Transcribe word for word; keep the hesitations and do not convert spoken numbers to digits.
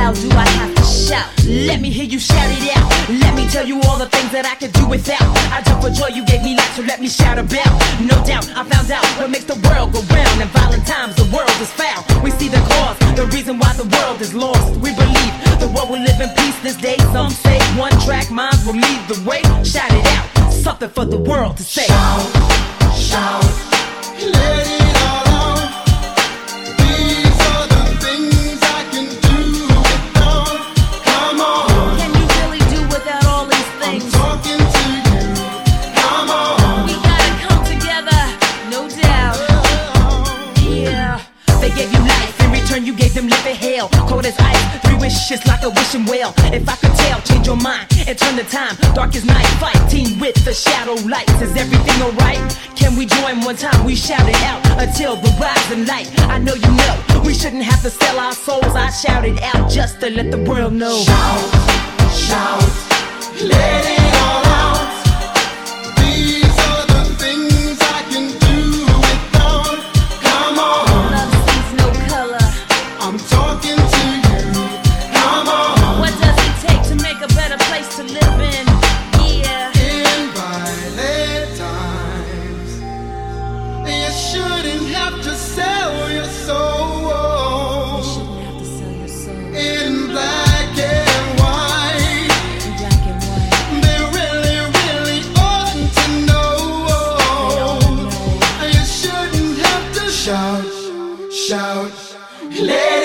loud do I have to shout? Let me hear you shout it out. Let me tell you all the things that I could do without. I jump for joy, you gave me life, so let me shout about. No doubt, I found out what makes the world go round. In violent times, the world is foul. We see the cause, the reason why the world is lost. We believe the world will live in peace this day. Some say one track minds will lead the way. Shout it out, something for the world to say. Shout, shout, let it all out. These are the things I can do without. Come on. Can you really do without all these things? I'm talking to you. Come on. We gotta come together, no doubt. Yeah. They gave you life, in return you gave them living hell. Cold as ice, three wishes like a wishing well. If I could tell, change your mind and turn the time. Dark as night, fight team with the shadow lights. Is everything alright? Can we join one time? We shout it out until the rising light. I know you know, we shouldn't have to sell our souls. I shout it out just to let the world know. Shout, shout, let it all out. These are the things I can do without. Come on. Love sees no color. I'm talking to you. Come on. What does it take to make a better place to live in? Yeah. In violent times, you shouldn't have to sell your soul. Shouldn't have to sell your soul. In black and white, In black and white. they really, really ought to know. You shouldn't have to shout, shout, let